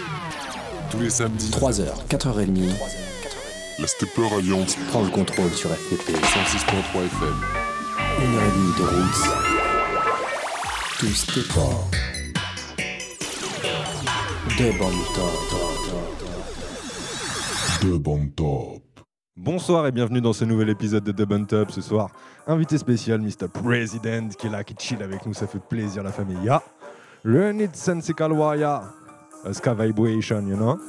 Tous les samedis, 3h, 4h30, la Stepper Alliance prend le contrôle sur FTP. 106.3 FM. 1h30 de roots. Tout Stepper. De bon top. De bon top. Bonsoir et bienvenue dans ce nouvel épisode de Dub on Top. Ce soir, invité spécial, Mr. President, qui est là, qui chill avec nous, ça fait plaisir la famille. Ya, learn it sensical waya, ska vibration, you know.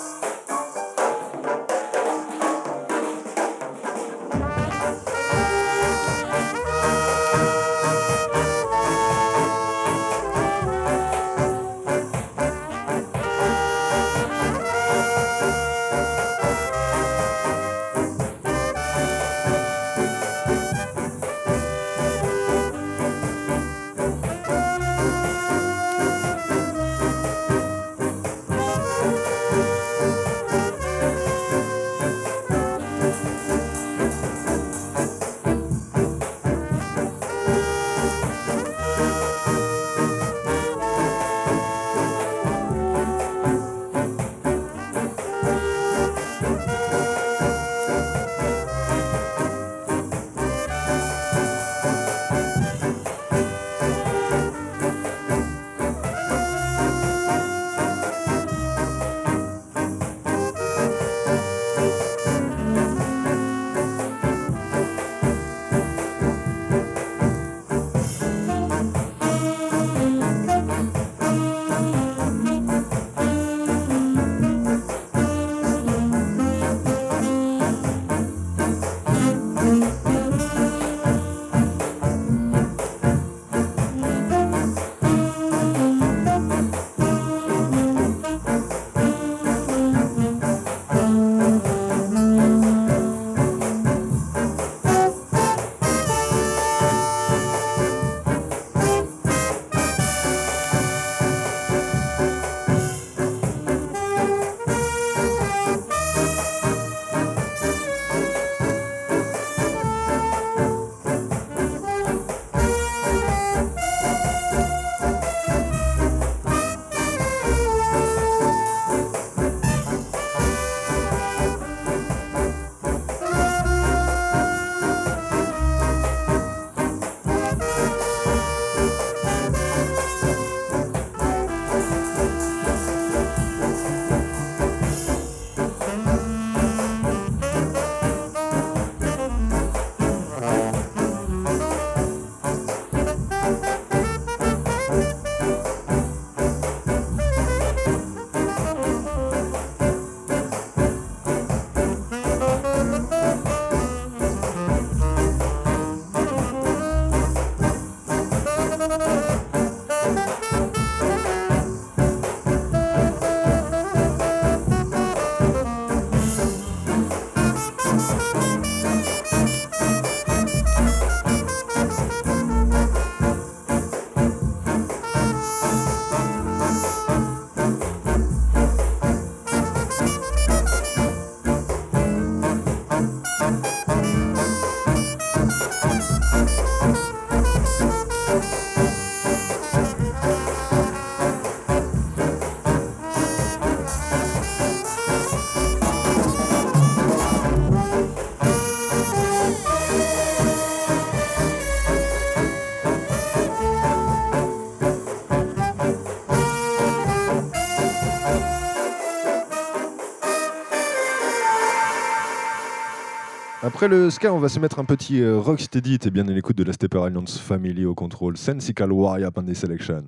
Après le ska, on va se mettre un petit rocksteady. T'es bien à l'écoute de la Stepper Alliance Family au contrôle. Sensical Warrior Pandey Selection.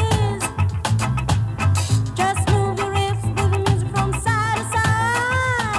Just move your hips with the music from side to side.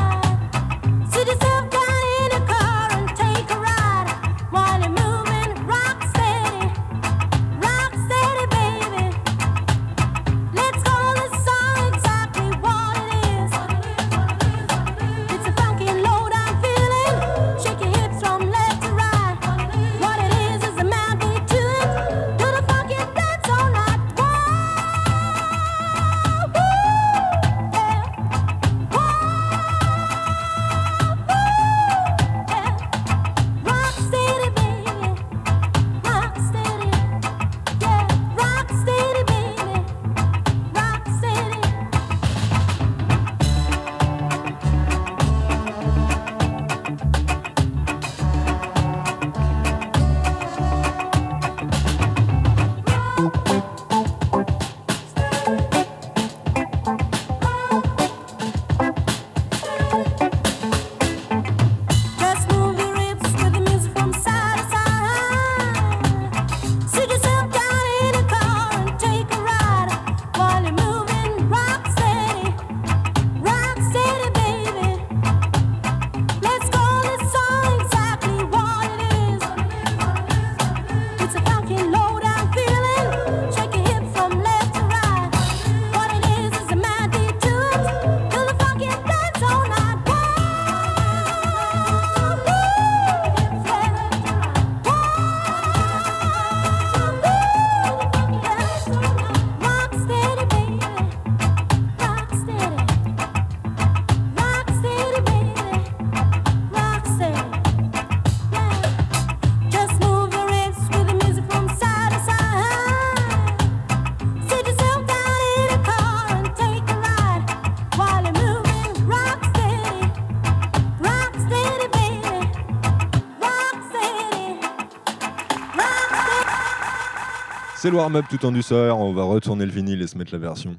C'est le warm-up tout en douceur, on va retourner le vinyle et se mettre la version.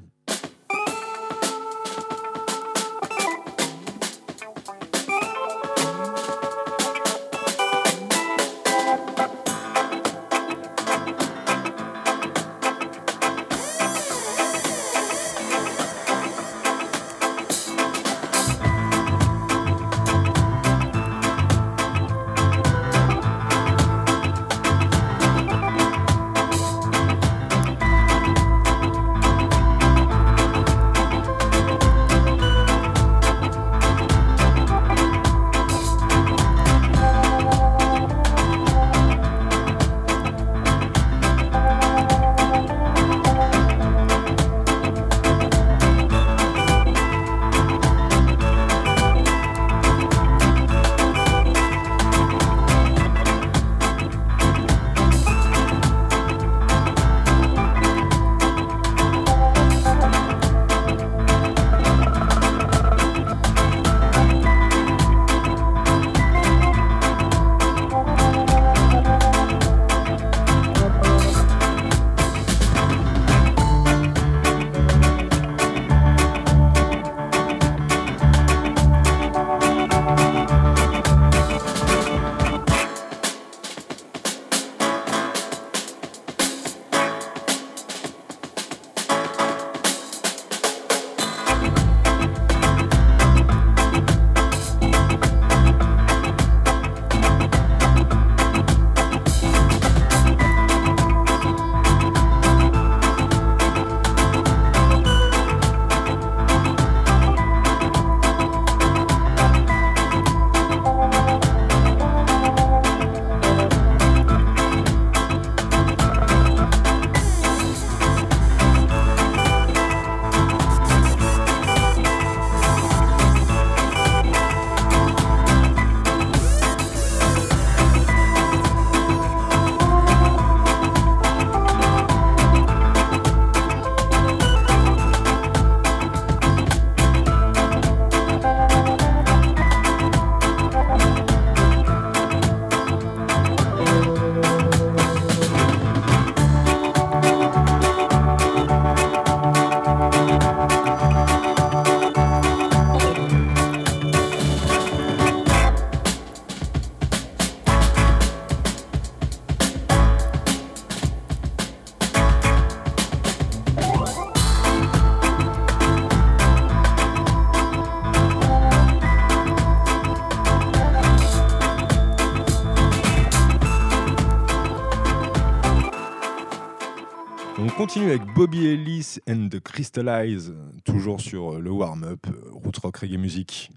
On continue avec Bobby Ellis and the Crystallize, toujours sur le warm-up, Roots Rock Reggae Music.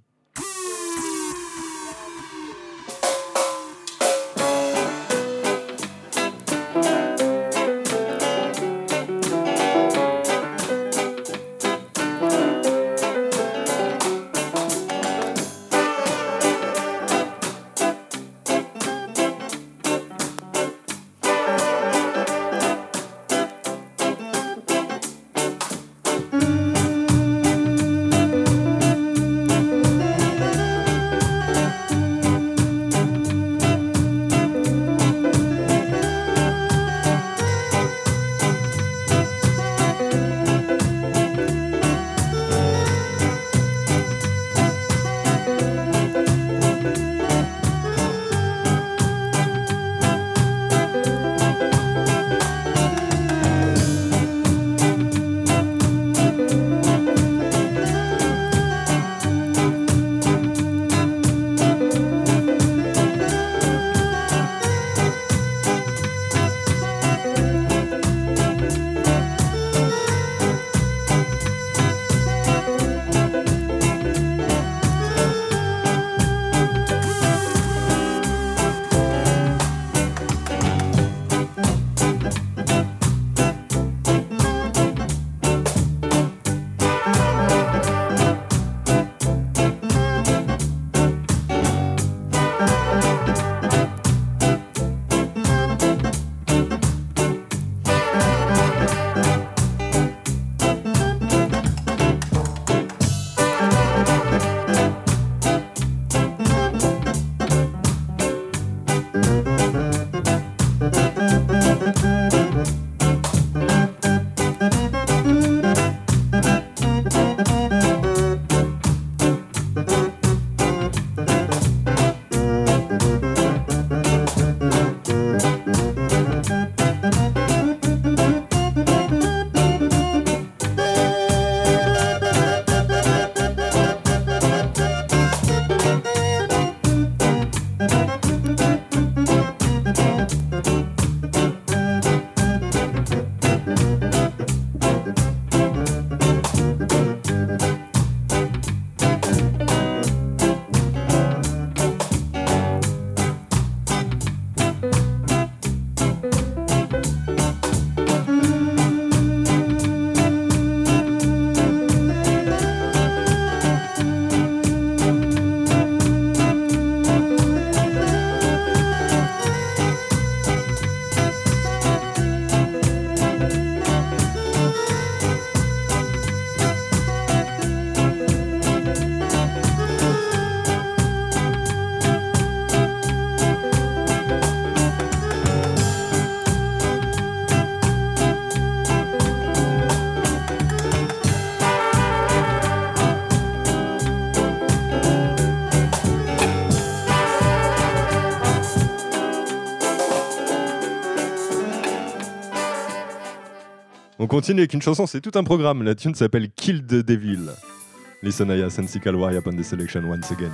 On continue avec une chanson, c'est tout un programme. La tune s'appelle Kill the Devil. Listen Aya Sensical Warrior upon the selection once again.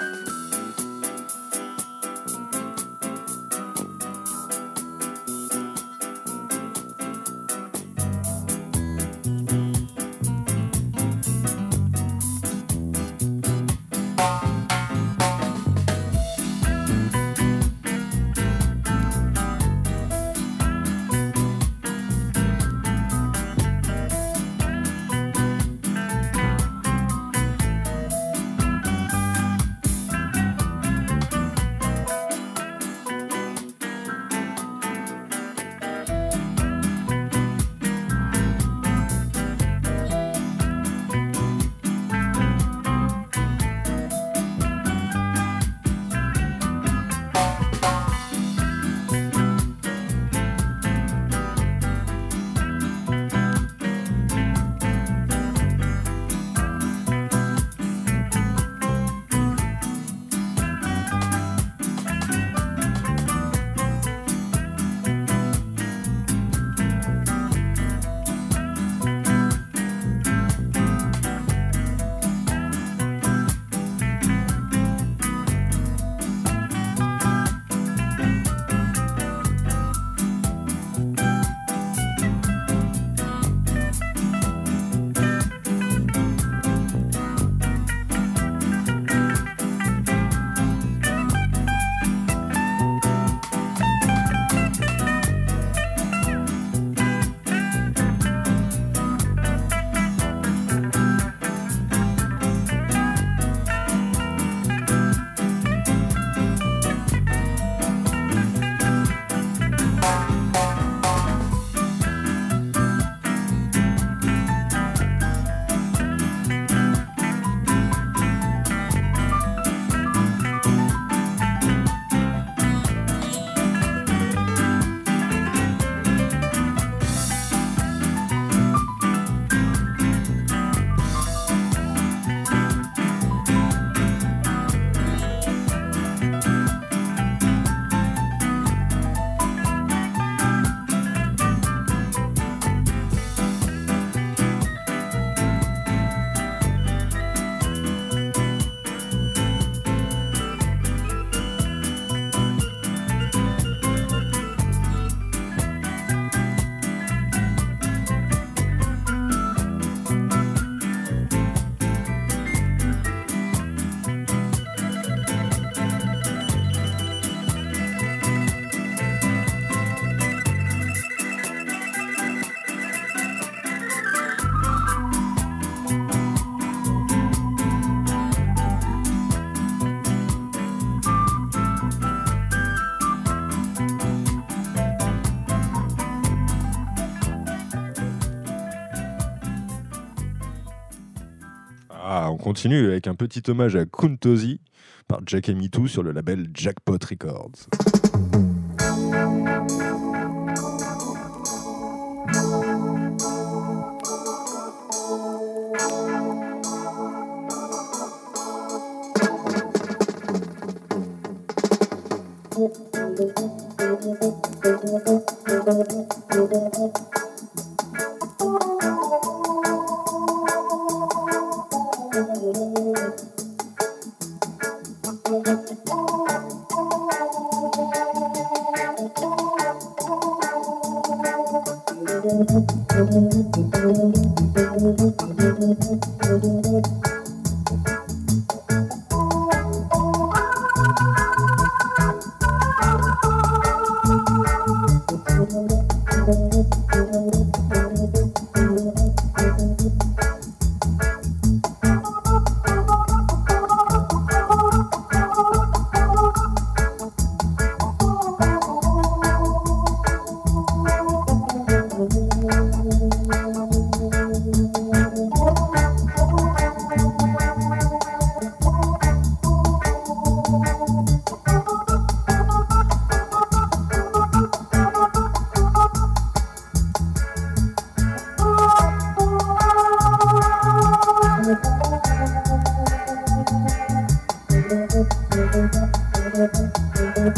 On continue avec un petit hommage à Kuntozi par Jack et Me Too sur le label Jackpot Records.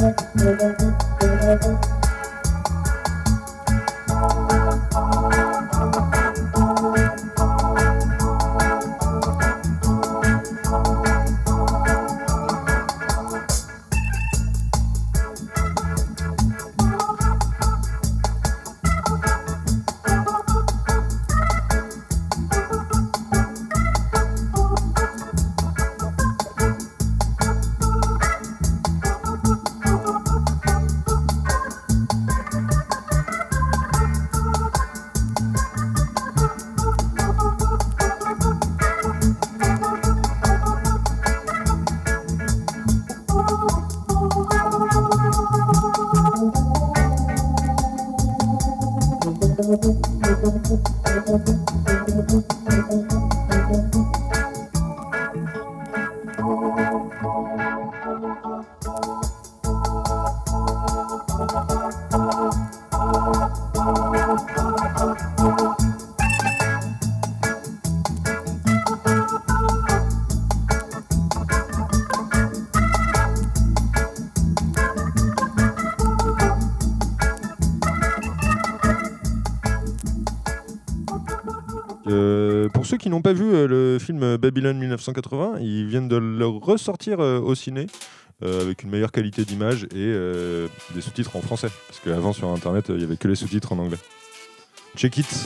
Pour ceux qui n'ont pas vu le film Babylone 1980, ils viennent de le ressortir au ciné avec une meilleure qualité d'image et des sous-titres en français. Parce qu'avant sur internet, il n'y avait que les sous-titres en anglais. Check it!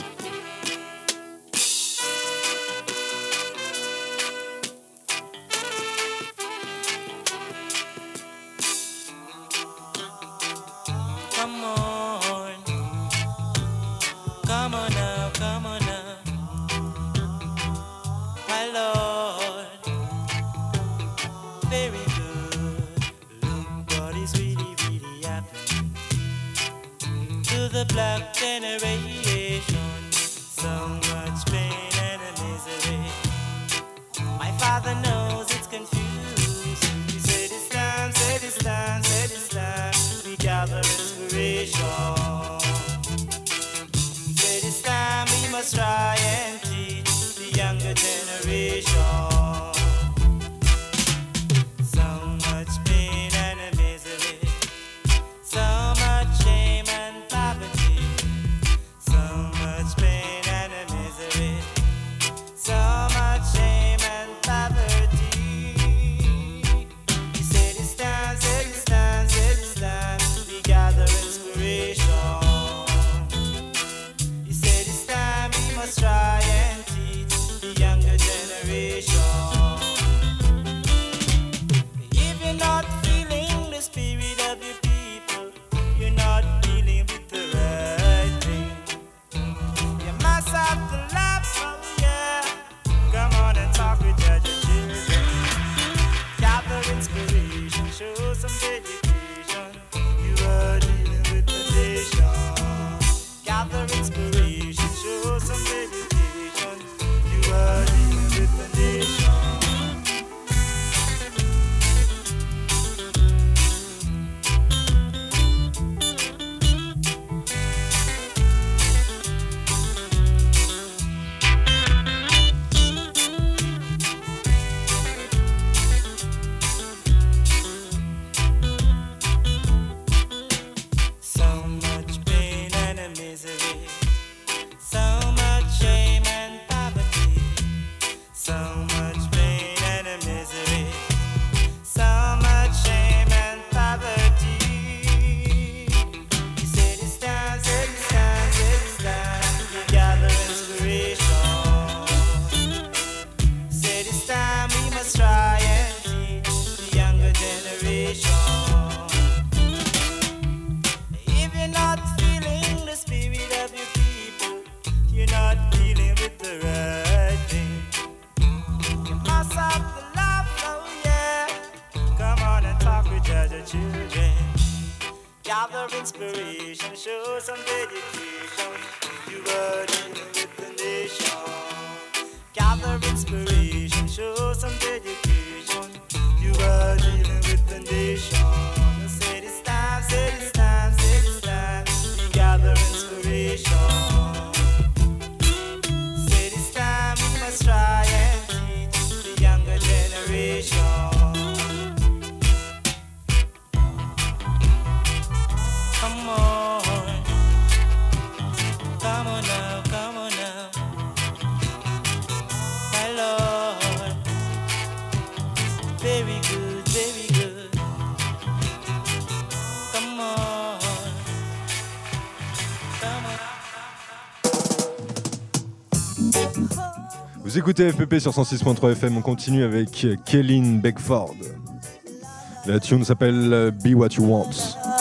Vous écoutez FPP sur 106.3 FM, on continue avec Kellyn Beckford. La tune s'appelle Be What You Want.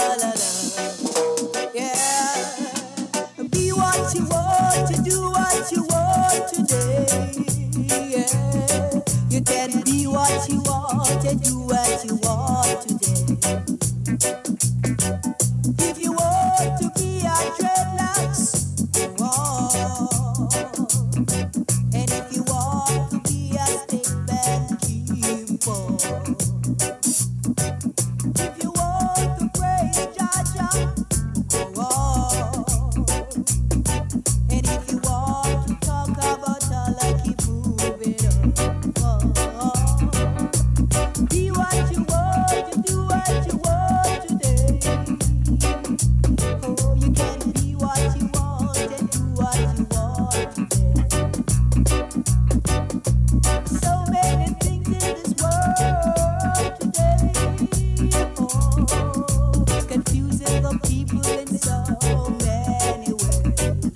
Be what you want to do what you want today. Yeah. You can be what you want and do what you want today. If you want to be a dreadlocks, oh. And if you want to be a statement keeper, if you want to praise Jah, go on. And if you want to talk about Allah, keep moving on. Be what you want and do what you want today. Oh, you can be what you want and do what you want today. So many things in this world today. Oh, it's confusing the people in so many ways.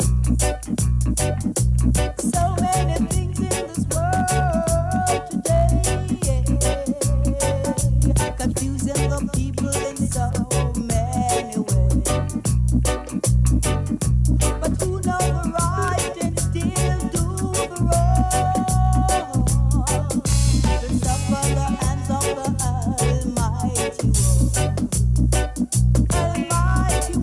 So many things in this world today, confusing the people in so many ways. But who know the right and still do the wrong? To suffer the hands of the Almighty One. Almighty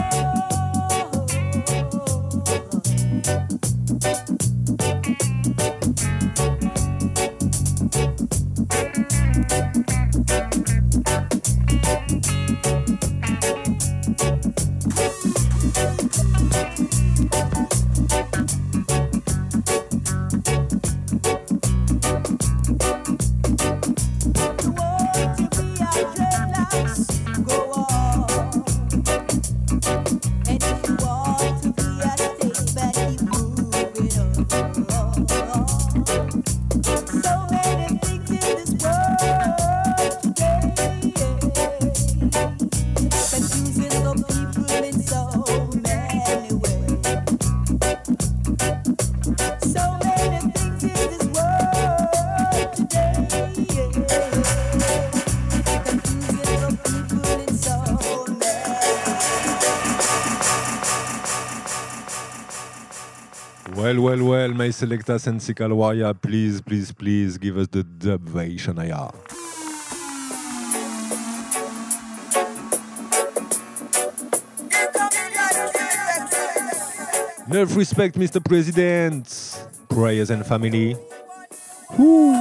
Well, my selecta Sensi Kalwaya, please, give us the dubvation, aya. Enough respect, Mr. President. Prayers and family. Woo.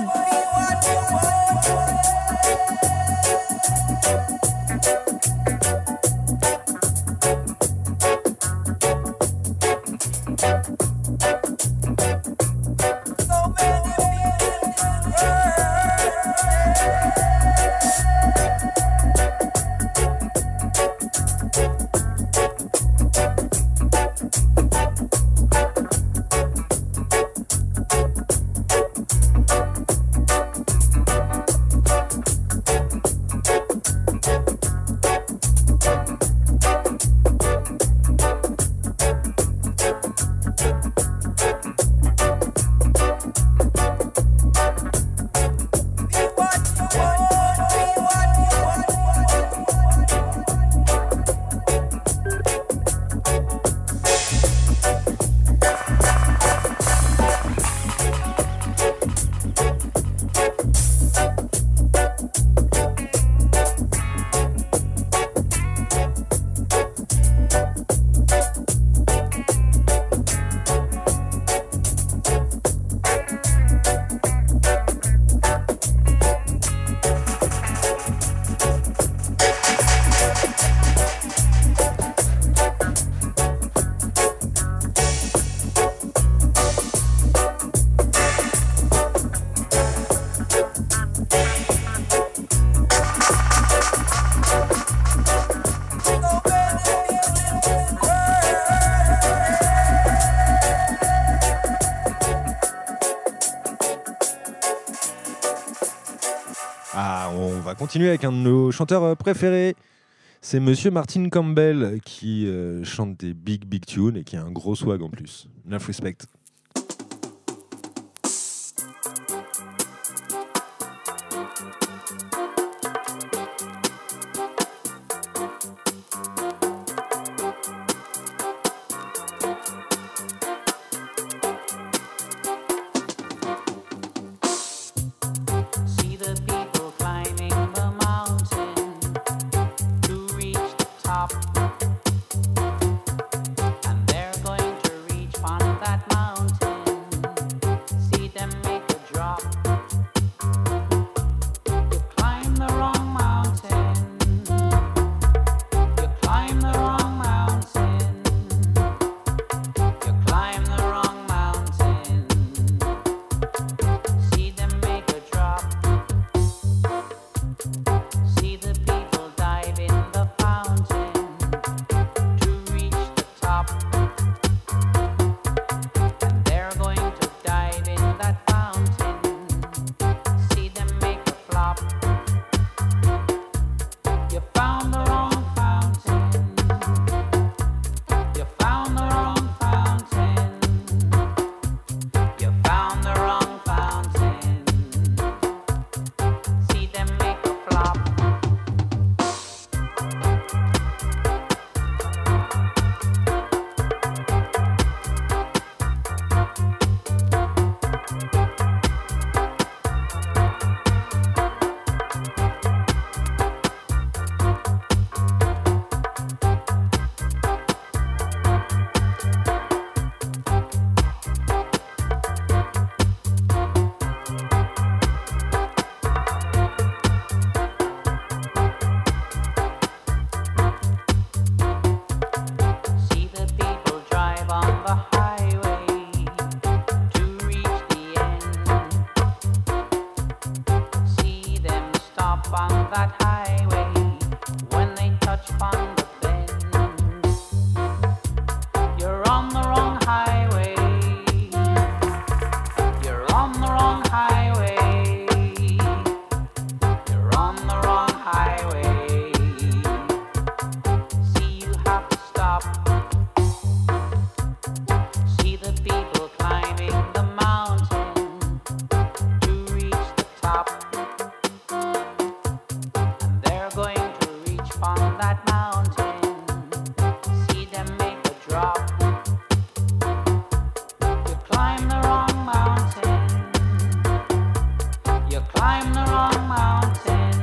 On va continuer avec un de nos chanteurs préférés. C'est Monsieur Martin Campbell qui chante des big tunes et qui a un gros swag en plus. Enough respect. that highway, when they touch on the bend, you're on the wrong highway. You're on the wrong highway. You're on the wrong highway. See, you have to stop. See the people climbing the mountain to reach the top. And they're going to reach on that mountain. See them make a drop. You climb the wrong mountain. You climb the wrong mountain.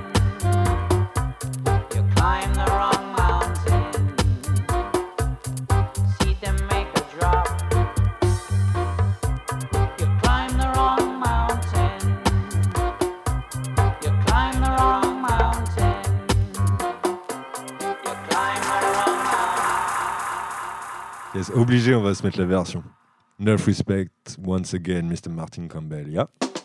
You climb the wrong mountain. See them make a drop. You climb the wrong mountain. You climb the wrong mountain. You climb the wrong mountain. Yes, obligé, on va se mettre la version. Enough respect, once again, Mr. Martin Campbell. Yeah.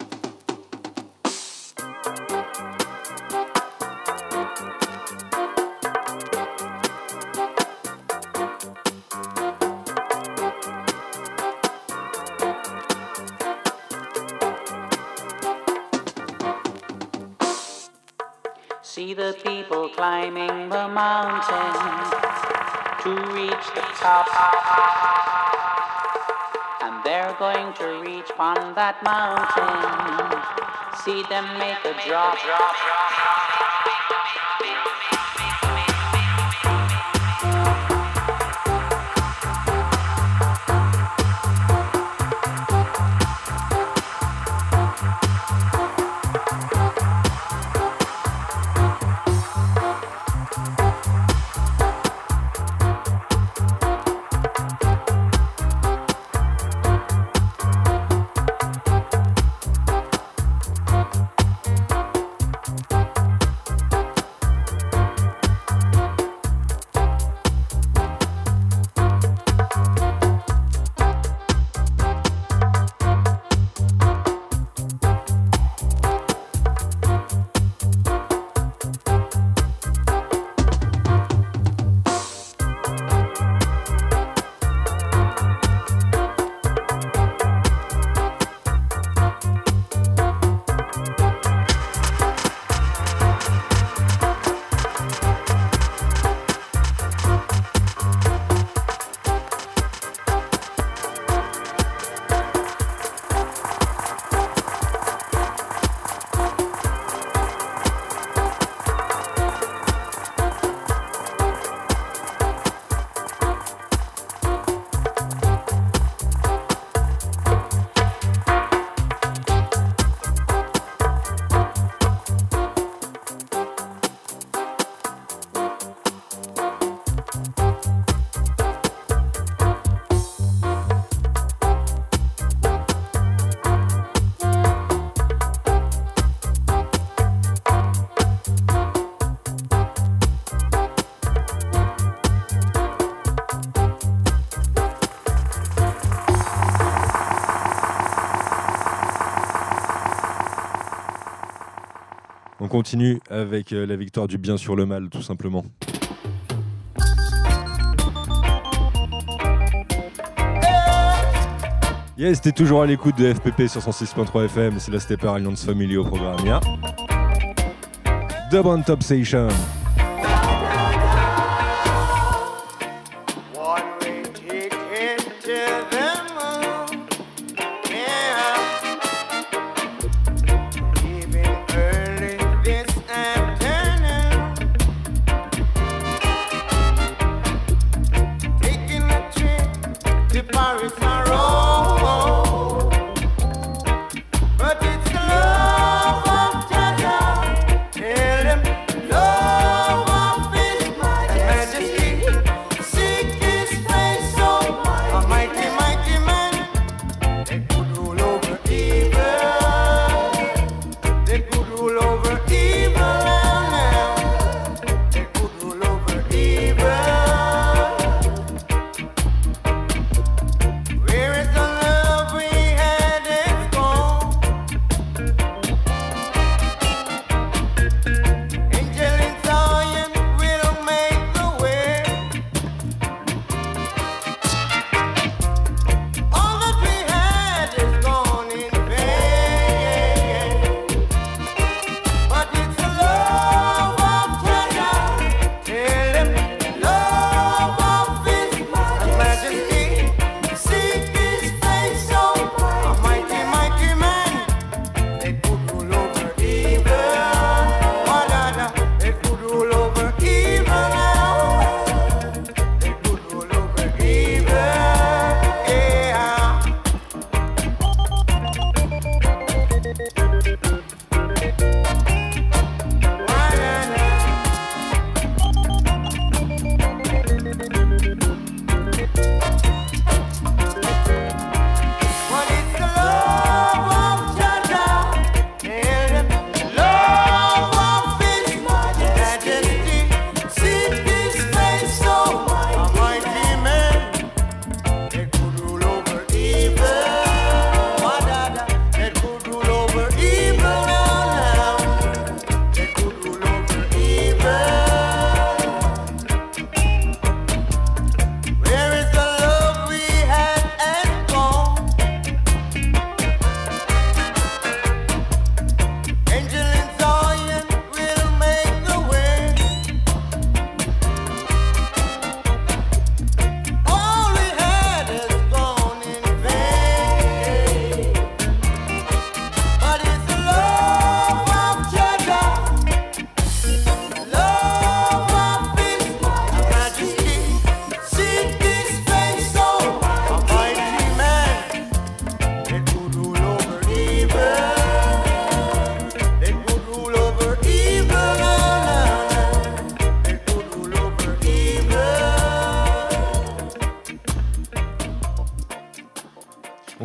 See the people climbing the mountain to reach the top. And they're going to reach on that mountain. See them make a drop. On continue avec la victoire du bien sur le mal, tout simplement. Yes, t'es toujours à l'écoute de FPP sur 106.3 FM, c'est la Stepper Alliance Family au programme. Yeah. Dub on Top Station. But it's the love of Jah Jah. Tell him love.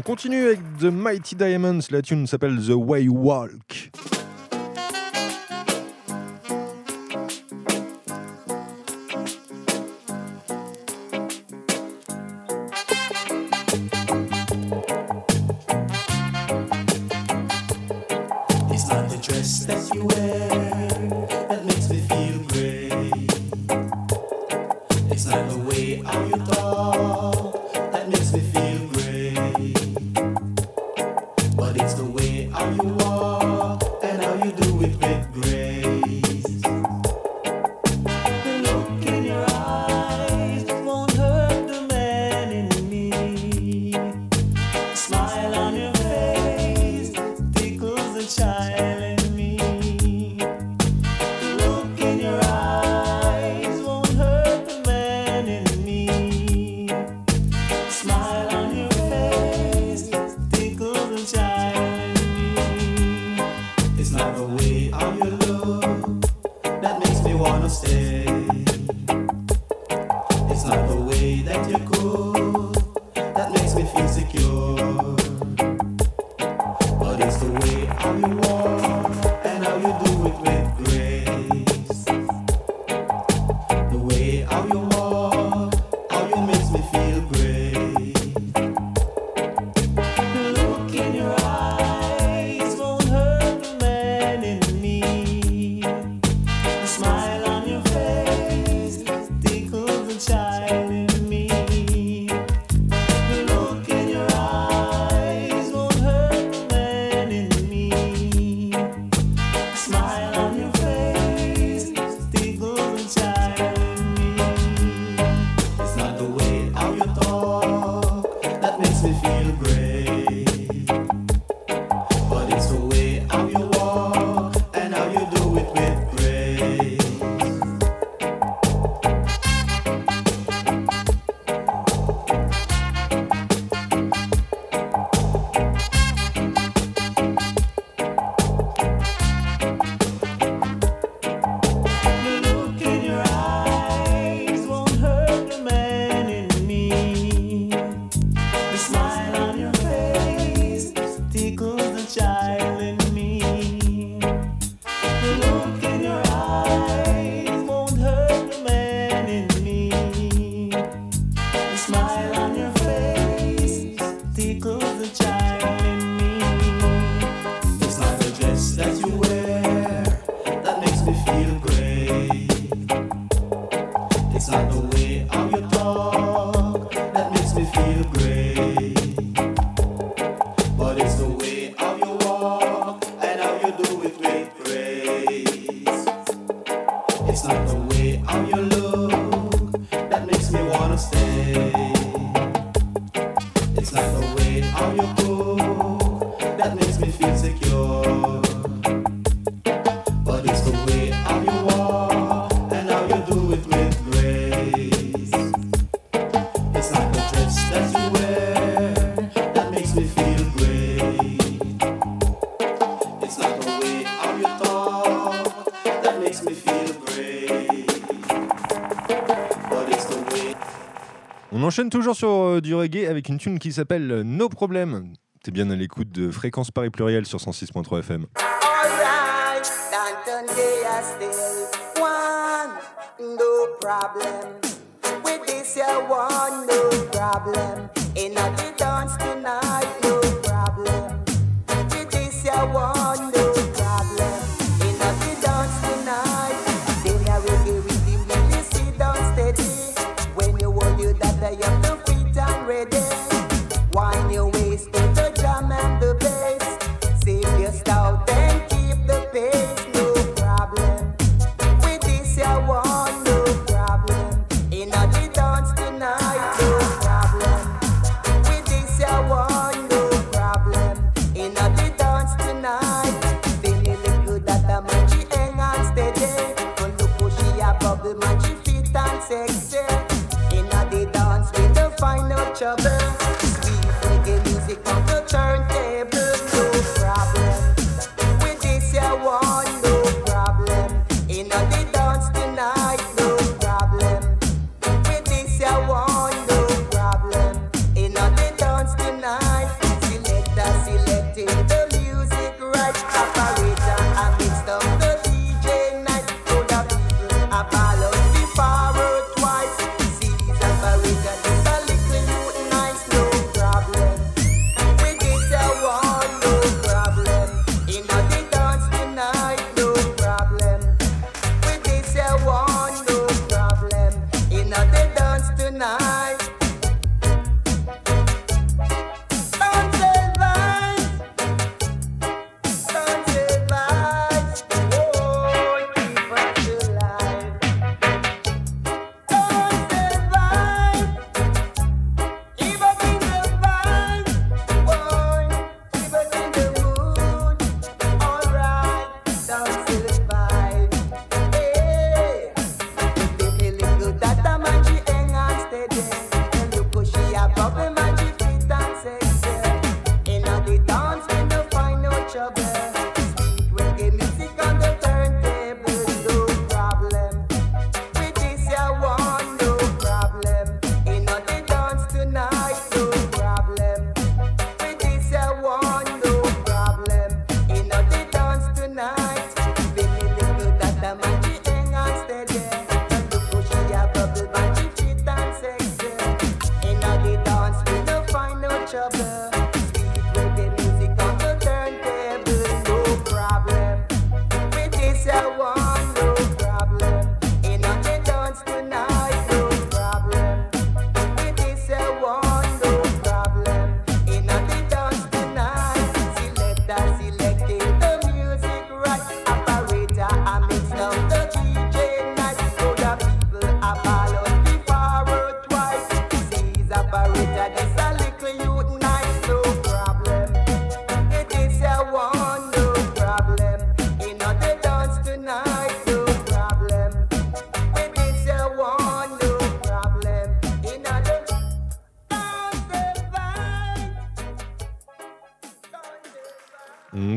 continue avec The Mighty Diamonds, la tune s'appelle The Way You Walk. It's not the dress that you wear that makes me feel great. It's not the way how you talk that makes me feel great. But it's the way how you walk and how you do it with grace. The look in your eyes won't hurt the man in me. The smile on your face tickles the child in me. The look in your eyes won't hurt the man in me. The smile on your face tickles the child in me. It's not the way how you look that makes me wanna stay. It's not the way that you cook that makes me feel secure. But it's the way how you walk and how you do it with grace. The way how you walk, how you makes me feel great. The look in your eyes won't hurt the man in me. The smile on your face tickles the child in me. The look in your eyes won't hurt the man in me. The smile on your face tickles the child in me. It's not the way how you talk that makes me feel great. But it's the way how you walk and how you do it with grace. The look in your eyes won't hurt the man in me. The smile on your face tickles the child in me. The look in your eyes won't hurt the man in me. The smile on your face tickles the child in me. It's not the dress that you wear that makes me feel great. It's not the way how you talk that makes me feel great. But it's the way how you walk and how you do it with grace. It's not the way how you look that makes me wanna stay. It's not the way how you cook that makes me feel secure. But it's the way how you walk and how you do it with grace. It's not the dress that you wear that makes me feel great. It's not the way how you talk that makes me feel great. But it's the way. On enchaîne toujours sur du reggae avec une tune qui s'appelle No Problem. T'es bien à l'écoute de Fréquence Paris Pluriel sur 106.3 FM. Alright, Danton they are still one, no problem. With this here one, no problem. In the dance tonight, no problem. With this here one, no problem. In the dance tonight, then I will give it him when you sit down steady. When you want you that I am the feet and ready. Wind your waist to the drum and the bass. Save your stout and keep the pace, no problem. With this here one, no problem. In the dance tonight, no problem. With this here one, no problem. In the dance tonight, feeling look good that the man she hang and steady. And look how she a bubble, man she fit and sexy. In the dance with the final trouble. Sweet reggae music on the turntable, no problem. With this here one, no problem. In the dance tonight, no problem. With this here one, no problem. In the dance tonight,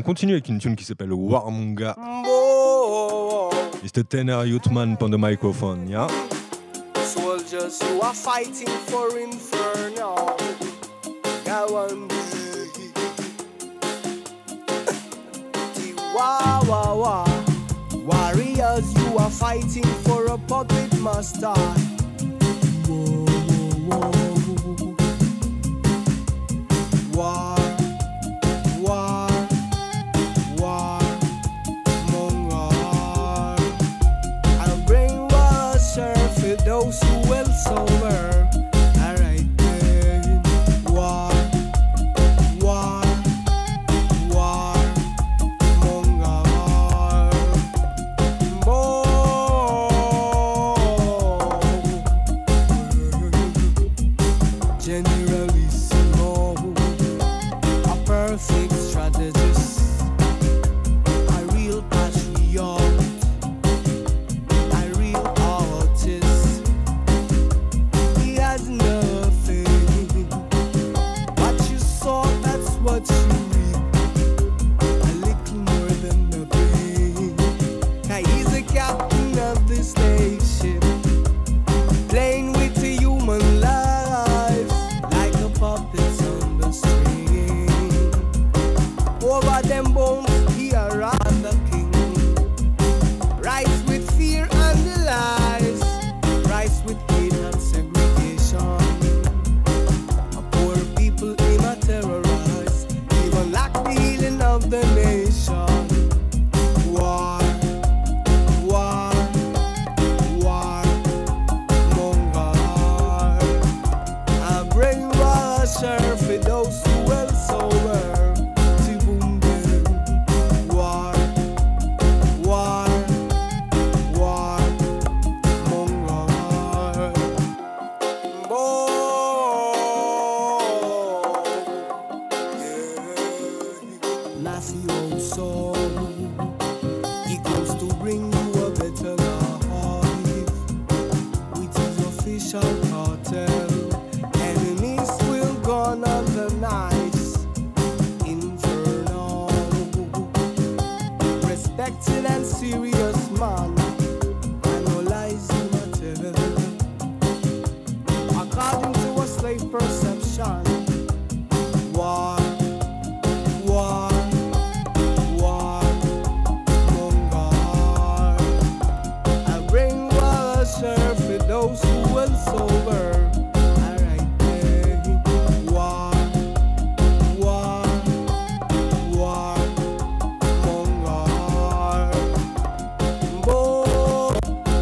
continue avec une tune qui s'appelle Warmunga. Oh, Mr. Tenor Youthman on the microphone, yeah? soldiers, you are fighting for inferno. Wah, wah, wah. Warriors, you are fighting for a puppet master. Whoa, whoa, whoa. War, war, war, mongar. I'll bring washer for those who will sober. Alright then. War, war, war, mongar. Generalissimo, a perfect strategist, a real patriot, a real artist. He has nothing. What you saw, that's what you reap. A little more than nothing. 'Cause he's the captain of the station, playing with the human lives like a puppet on the string. Over them bones, he around the king. Rise with fear and the lies, rise with hate and segregation. A poor people him a terrorize, even lack the healing of the nation. War, war, war, mongar. A brainwasher for those who will sober. Tibunden. War, war, war, mongar. Mafioso, he comes to bring you a better life with his official cartel. Enemies will gone on the nights. Inferno, respected and serious man, analyzing matter according to a slave perception. War, war, war, mongar. A brainwasher for those who will sober. Alright then. War, war, war, mongar. Bo-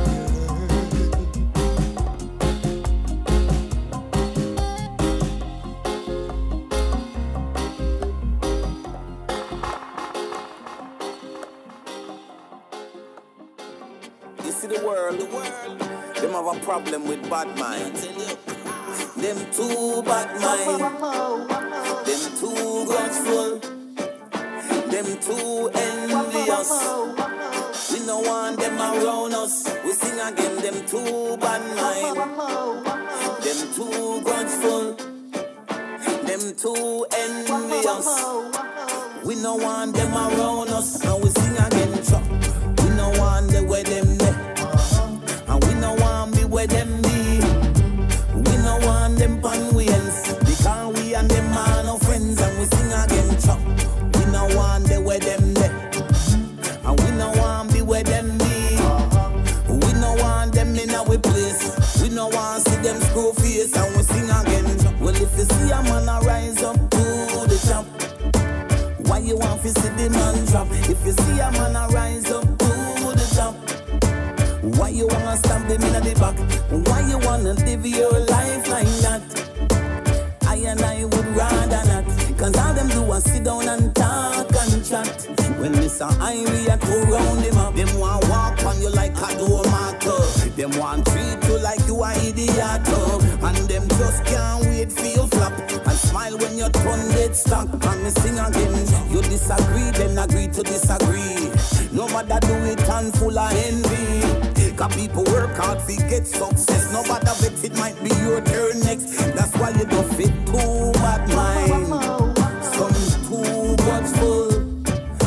You see the world, them have a problem with bad minds. Them too bad mind, them too grudgeful, them too envious. We no want them around us. We sing again, them too bad mind, them too grudgeful, them too envious. We no want them around us. And we sing again, so we no want the way them there. And we no want be where them be. We no want them pan wheels. Because we and them are no friends. And we sing again, so we no want the way them there. And we no want be where them be. We no want them in our place. We no want see them screw face. And we sing again, so well, if you see a man a rise up to the top, why you want to see the man drop? If you see a man a rise up to the top, why you wanna stamp him in the back? Why you wanna live your life like that? I and I would rather not. Cause all them do is sit down and talk and chat. When Mr. Irie a go round him up, them want walk on you like a door marker. Them want treat you like you are idiot. And them just can't wait for you flap and smile when your tongue dead stuck. And me sing again, you disagree, then agree to disagree. No matter do it and full of envy. Cause people work hard to get success. No matter if it might be your turn next. That's why you don't fit too bad mind. Some too grudgeful,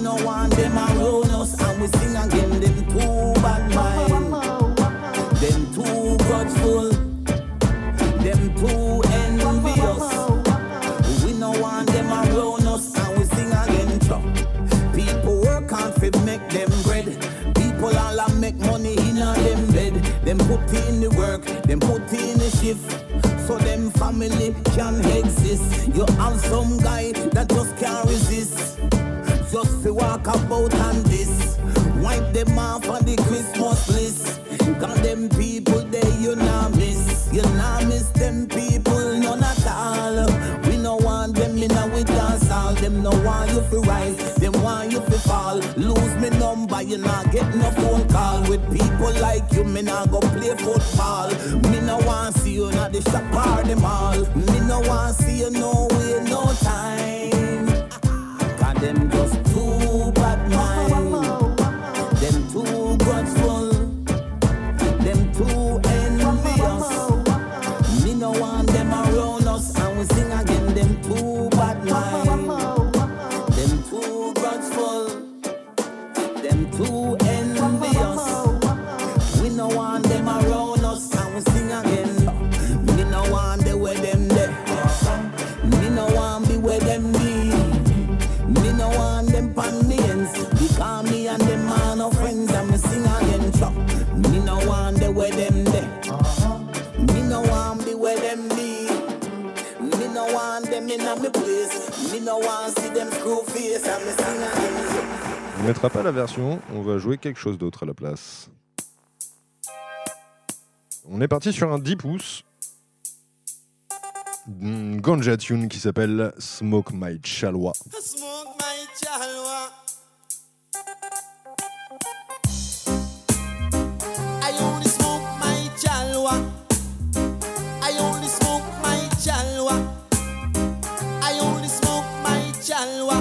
no want them around us, and we sing again. Them too bad mind, them too grudgeful, them too envious. We no want them around us, and we sing again. People work hard to make them bread. People all a make money in a them bed. Them put in the work, them put in the shift, so them family can exist. You have some guy that just can't resist, just to walk about and this. Wipe them off on the Christmas list. Got them people there you not miss. You not miss them people, none at all. We no want them in a with dance all. Them no want you to rise, them want you to fall. Lose me number, you not get no phone call. With people like you, me not go play football. Me no want see you not the shop or the mall. Me no want see you no way, no time. Cause them just too bad mind, them too grudgeful, them too envious. Me no want them around us, and we sing again. Them too bad mind, them too grudgeful, them too envious. We no want them around us, and we sing again. Me no want the way them there, me no want be where them be. Me no want them pan me ends, because me and them are no friends, and me sing again. Chop. Me no want the way them there, me no want be where them be. Me no want them in a me place, me no want see them screw face, and me sing again. On ne mettra pas la version, on va jouer quelque chose d'autre à la place. On est parti sur un 10 pouces. Ganja tune qui s'appelle Smoke My Chalwa. Smoke my chalwa. I only smoke my chalwa. I only smoke my chalwa. I only smoke my chalwa.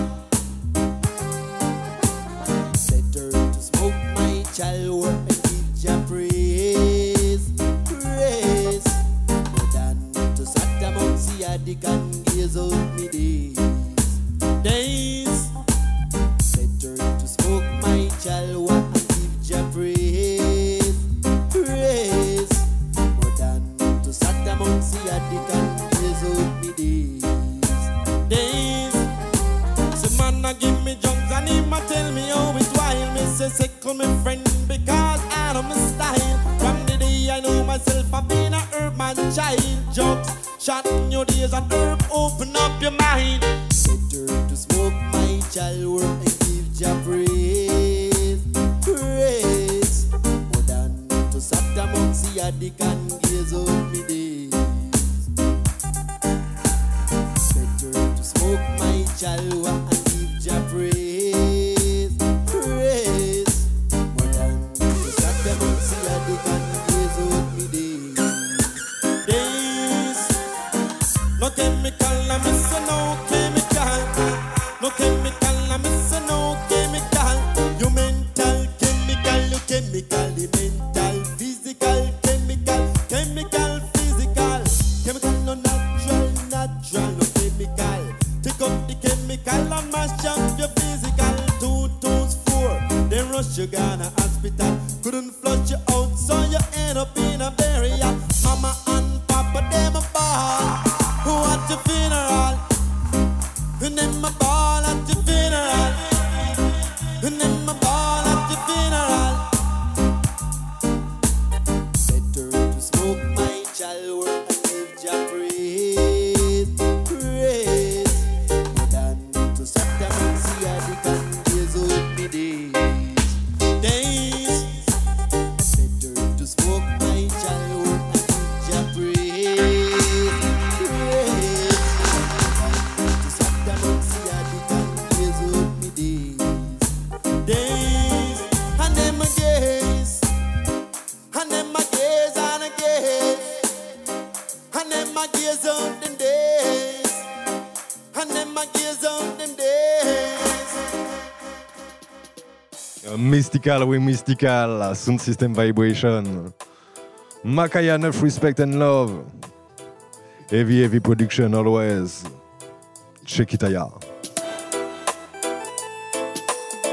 Better to smoke my chalwa and give Jah praise, praise. More than to Saddam Hussein can gaze out me days, days. Better to smoke my chalwa and give Jah praise, praise. More than to Saddam Hussein can gaze out me days, days. Say man a give me junks and him a tell me how it while. Me say sickle me friend because I know my style. From the day I know myself I've been a herb man child. Junks shorten your days and herb open up your mind. Better to smoke my chalwa and give Jah praise, praise. More than to Saddam Hussein can gaze out me days. Better to smoke my chalwa and give Jah praise, praise. More than to Saddam Hussein can gaze out me days, days. No chemical, I miss no chemical. No chemical, I miss no chemical. You mental, chemical, you chemical, you mental, physical, chemical, chemical, physical. Chemical, no natural, natural, no chemical. Take up the chemical and mash up your physical. 2 toes 4, then rush you gonna hospital. Couldn't flush you out, so you end up in a burial. Mama and Papa, them a ball. Who at your funeral? And them a ball at your funeral. And them a ball at your funeral. Better to smoke my chalwa and give Jah praise, praise. More than to Saddam Hussein can gaze out me days, days. Better to smoke my chalwa and give Jah praise, praise. To Saddam Hussein can gaze out me days, days. And them a gaze, and them a gaze and a gaze, and them a gaze out them days, and them a gaze out them days. Mystical, oui, mystical. Sound System Vibration. Makaya, enough respect and love. Heavy, heavy production always. Check it out.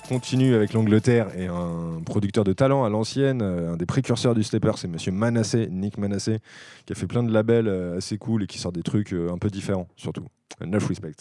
continue avec l'Angleterre et un producteur de talent à l'ancienne, un des précurseurs du stepper, c'est Monsieur Manasseh, Nick Manasseh, qui a fait plein de labels assez cool et qui sort des trucs un peu différents, surtout. Enough respect.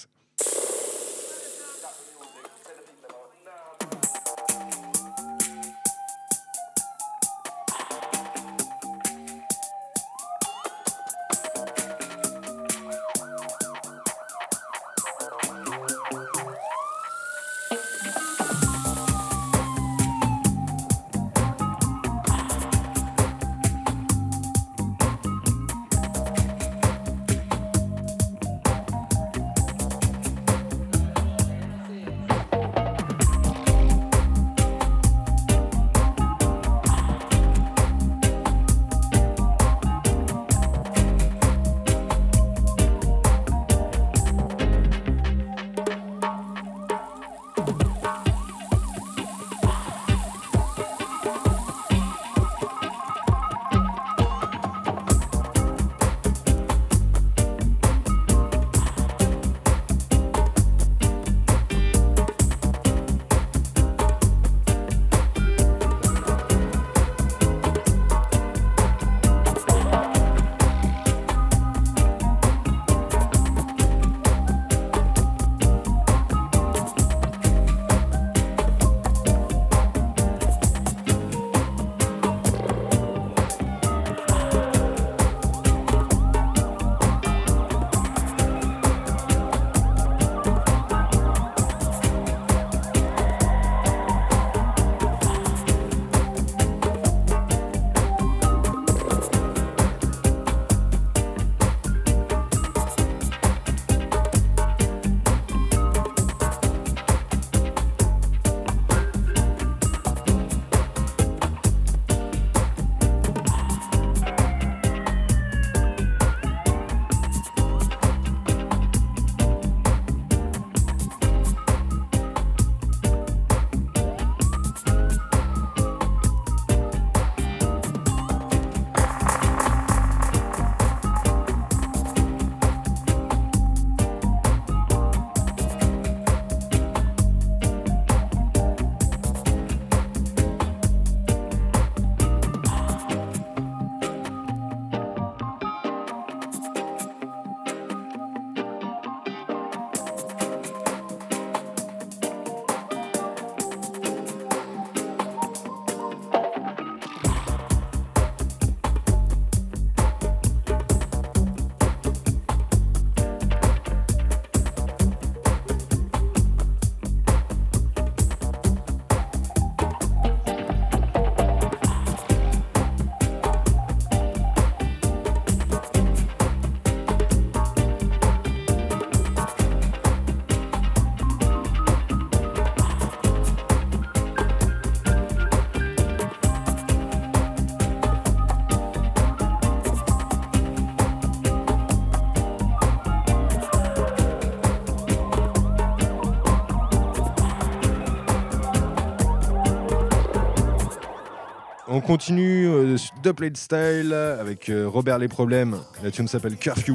On continue Dubplate Style avec Robert Les Problèmes. La tune s'appelle Curfew.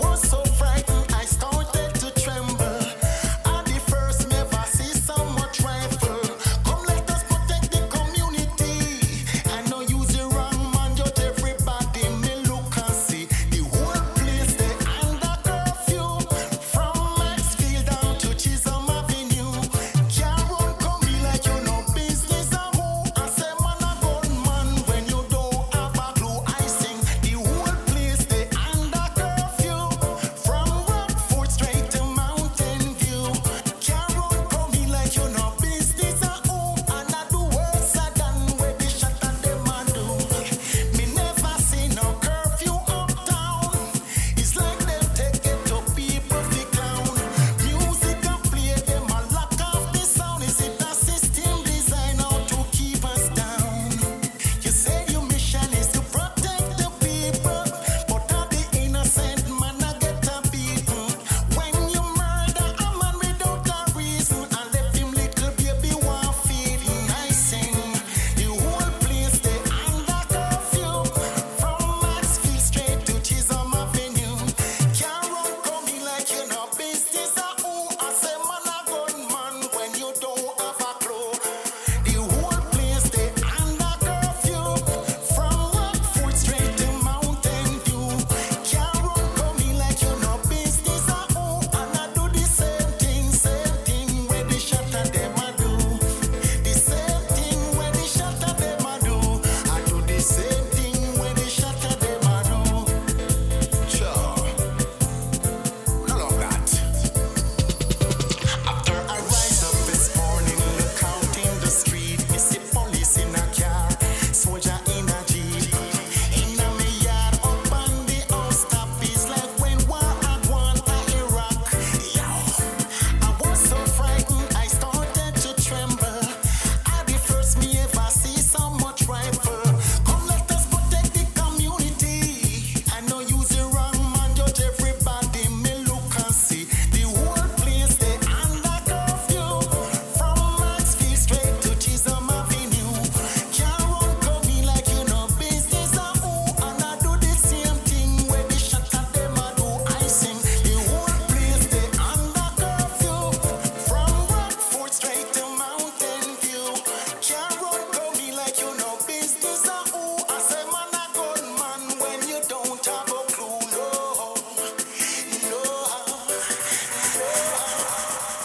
Try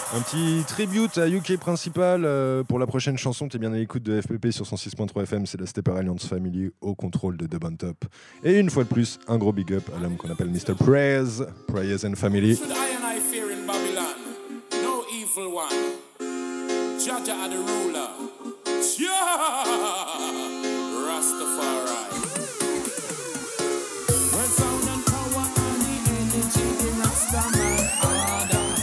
Un petit tribute à UK Principal pour la prochaine chanson. T'es bien à l'écoute de FPP sur 106.3 FM. C'est la Stepper Alliance Family au contrôle de Dub on Top. Et une fois de plus, un gros big up à l'homme qu'on appelle Mr. Praise and Family. Should I and I fear in Babylon? No evil one. Jaja are the ruler. Yeah! Rastafari. When sound and power and the energy, the Rastaman order.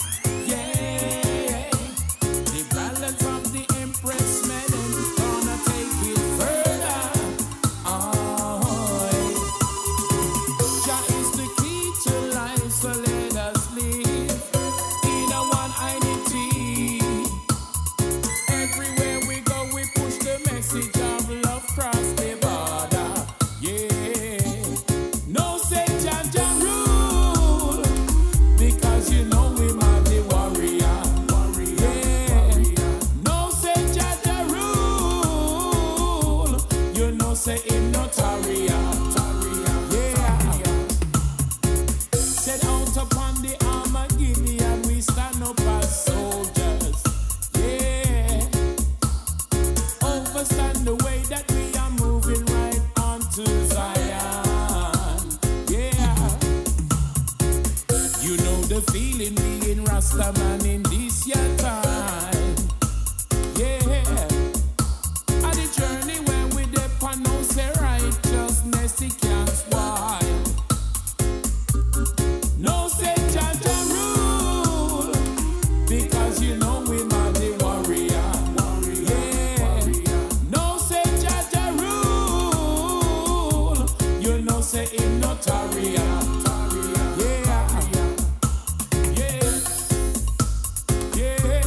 Yeah. The balance of the Empress men is gonna take it further. Oh, Jah is the key to life, so let us live in a one identity. Everywhere we go, we push the message of love cross the border. Yeah. No say Jah Jah rule, because you know we mighty warrior. Yeah. No say Jah Jah rule, you know say him notaria. Yeah. Set out upon the armor Gideon, we stand up as soldiers. Yeah. Overstand the way that we are moving right on to Zion. Yeah. You know the feeling being Rastaman in this year time. Yeah. And the journey when we depend on say righteousness, it can't spoil. No say Jah Jah rule, because you know we mighty warrior. Yeah. No say Jah Jah rule, you know say him notaria. Yeah. Yeah. Yeah.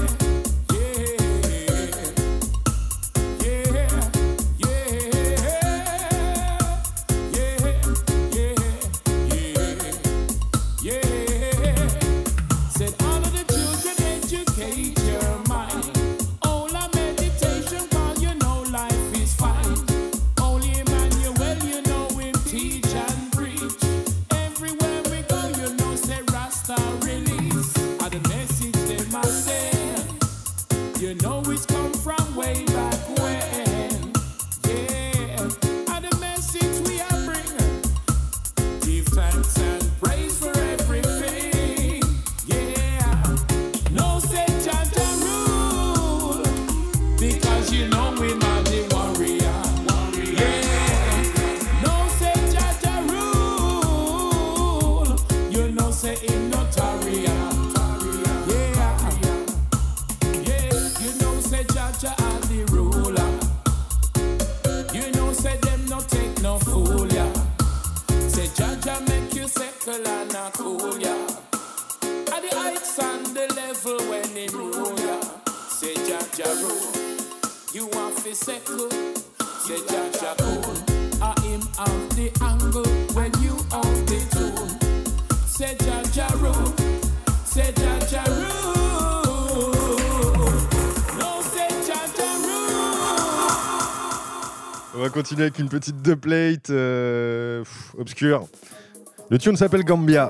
Said all of the children educate your mind. All our meditation while you know life is fine. Only Emmanuel, you know him teach and preach. Everywhere we go, you know say Rasta release. And the message they must send, you know it's come from way back when. Yeah, and the message we are bringing, give thanks and praise for everything. Yeah, no say Jah Jah rule, because you know we mighty warrior. Yeah, no say Jah Jah rule, you know say him notaria. Yeah, yeah, you know say Jah Jah are the ruler. You know say them no take no fool ya. Say Jah Jah make you settle and a cool ya. At the heights and the level when him rule ya. Say Jah Jah rule, you want fi settle. Say Jah Jah cool, a him out the angle when you out the tool. Say Jah Jah rule, say Jah Jah rule. No say Jah Jah rule. On va continuer avec une petite dubplate obscure. Le tune s'appelle Gambia.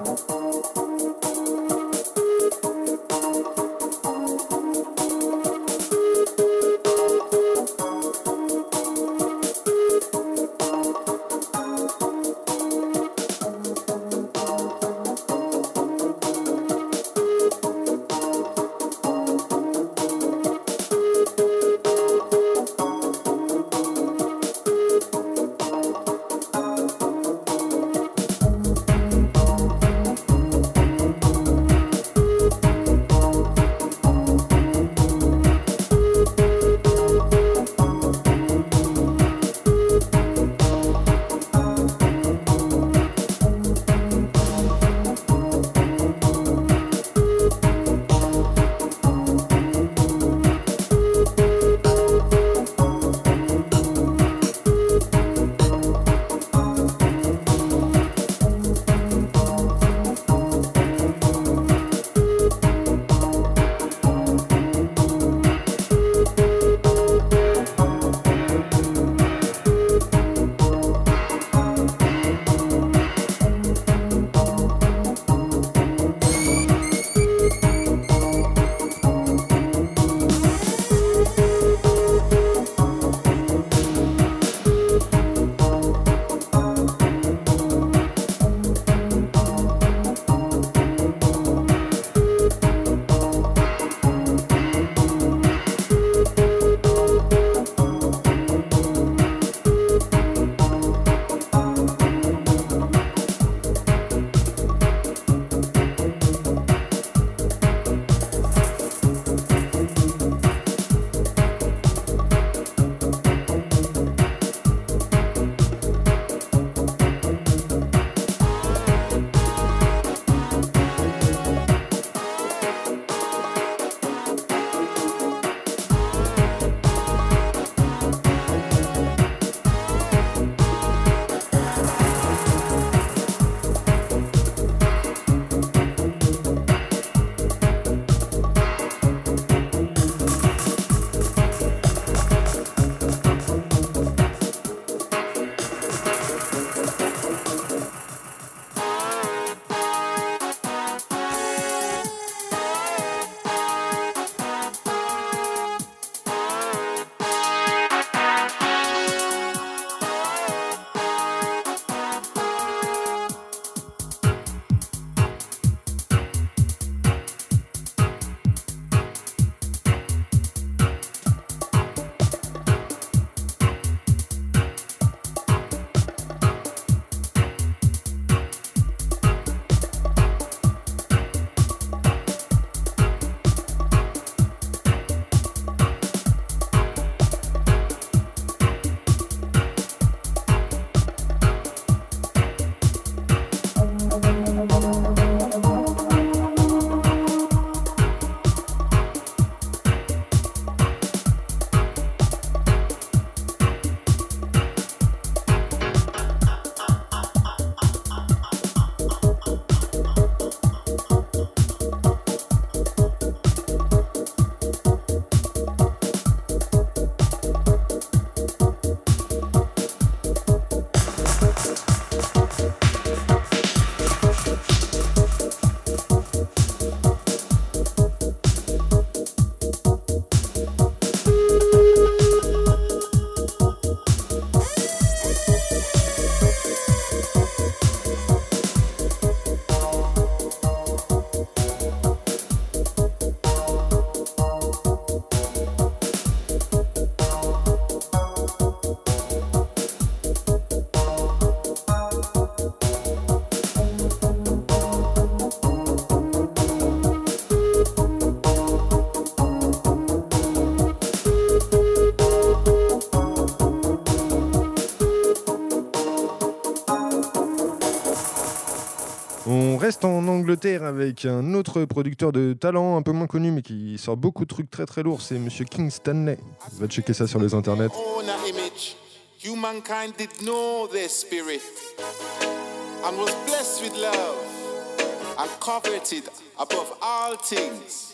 Angleterre avec un autre producteur de talent un peu moins connu mais qui sort beaucoup de trucs très très lourds, c'est Monsieur King Stanley. Va checker ça sur les internets. Own a image. Humankind did know their spirit and was blessed with love and coveted above all things.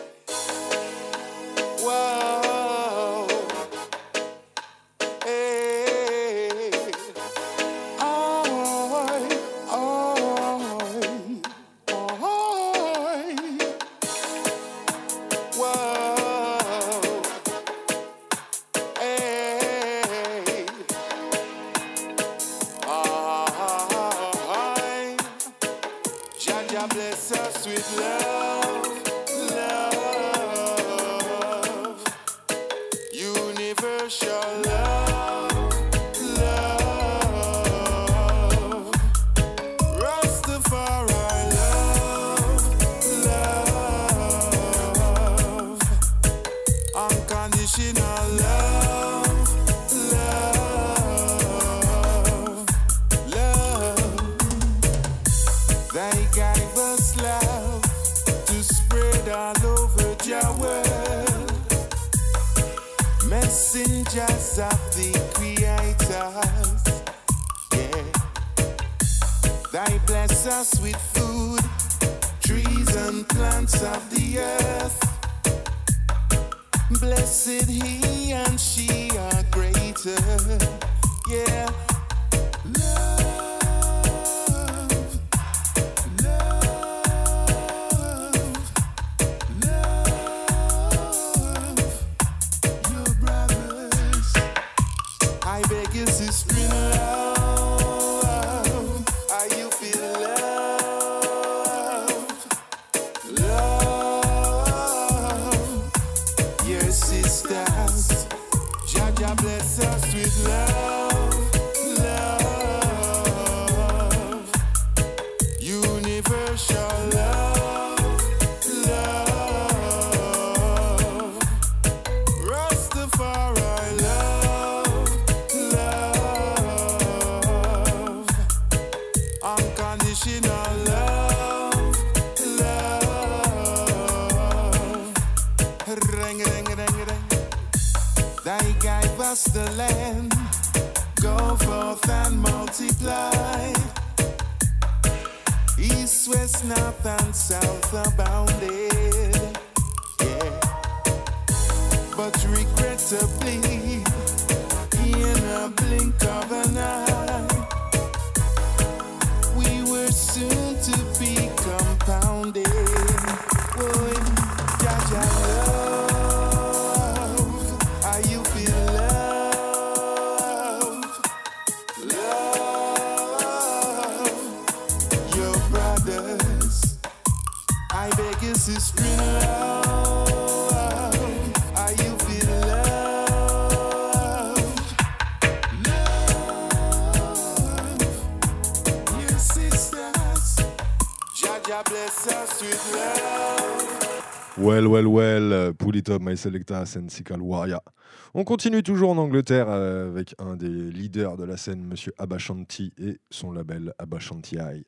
Whoa. Hey. Whoa. Hey. Jah bless us with love, love, universal love, love, Rastafari love, love, unconditional love, love, love. They gave us love to spread all over your world. Messengers of the creators, yeah. They bless us with food, trees and plants of the earth. Blessed he and she are greater, yeah. I beg you to spread love. Are you feel love? Love. Your sisters. Jah bless us with love. Love. Universal love. Love. Rastafari love. Love, unconditional love, love. Ring, ring, ring, ring. They gave us the land. Go forth and multiply. East, west, north, and south abounded. Yeah, but regrettably, in a blink of an eye, we were soon to be compounded. Oh, Jaja love, are you feel love? Love, your brothers. I beg you to spread love. Are you feel love? Your sisters, Jah bless us with love. Well, pull it up, my selecta, Sensical Warrior. On continue toujours en Angleterre avec un des leaders de la scène, Monsieur Abashanti, et son label Abashanti Eye.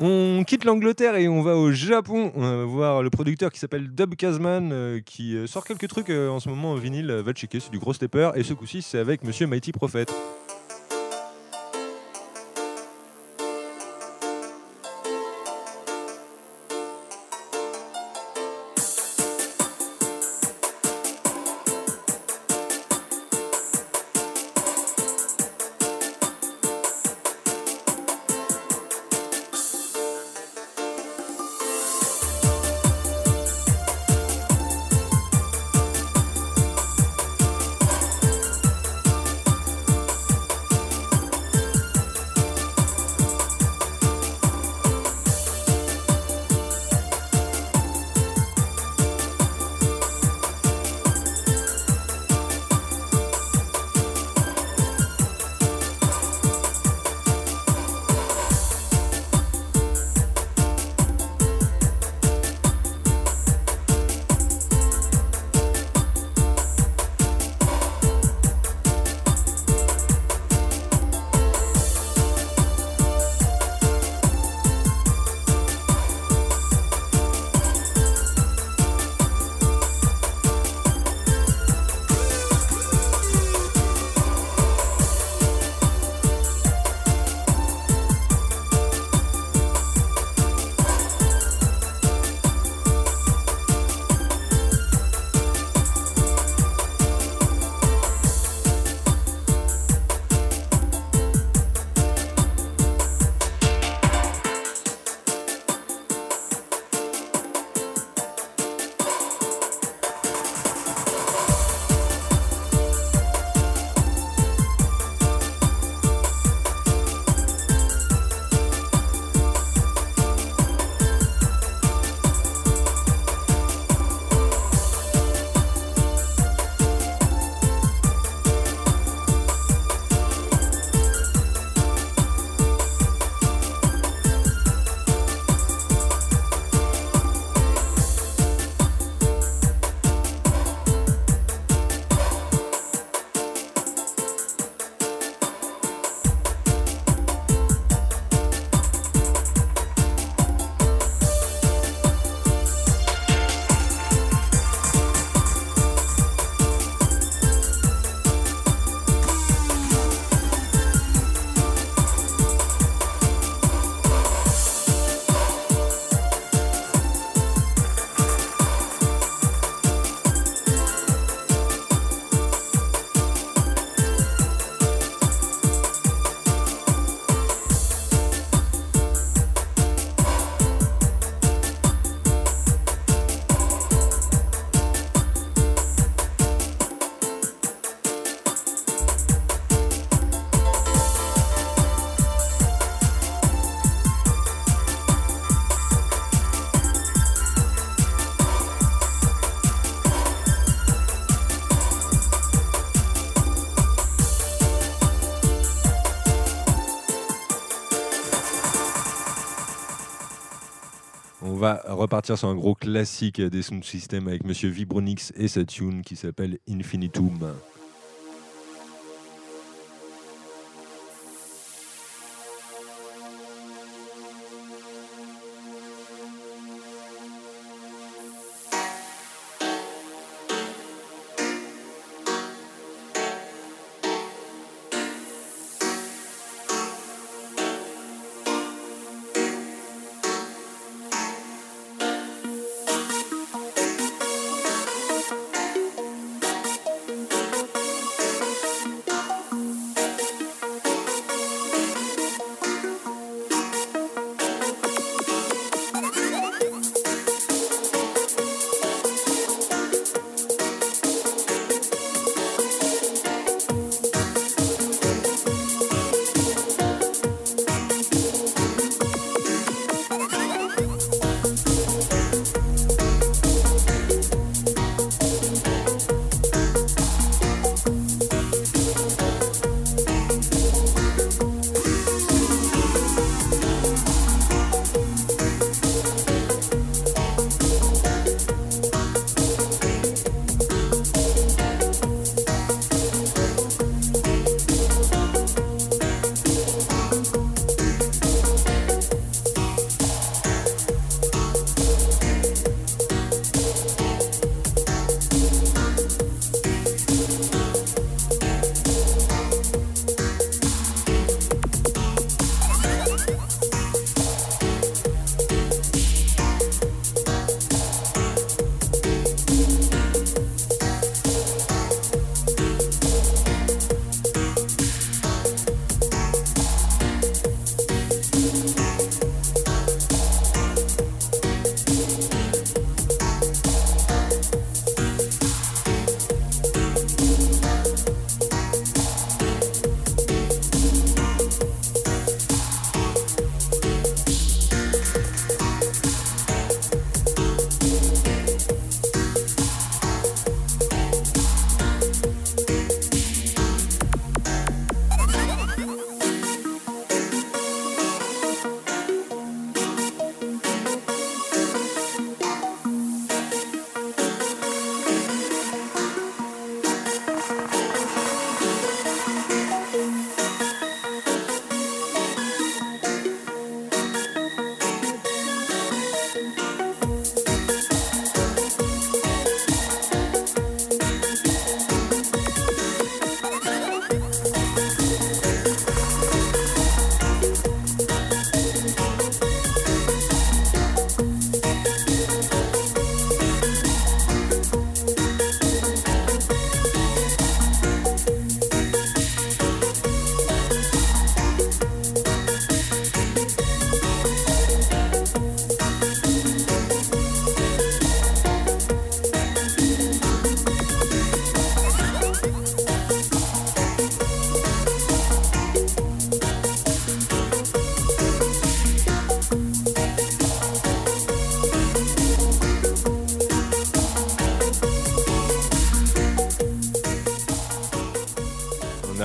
On quitte l'Angleterre et on va au Japon. On va voir le producteur qui s'appelle Dub Kazman qui sort quelques trucs en ce moment en vinyle. Va checker, c'est du gros stepper. Et ce coup-ci, c'est avec Monsieur Mighty Prophet. On va repartir sur un gros classique des sound systems avec Monsieur Vibronix et sa tune qui s'appelle Infinitum.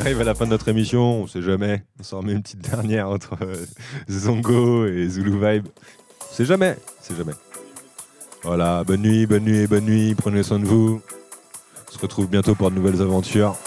arrive à la fin de notre émission, on sait jamais. On s'en remet une petite dernière entre Zongo et Zulu Vibe. C'est jamais. Voilà, bonne nuit. Prenez soin de vous. On se retrouve bientôt pour de nouvelles aventures.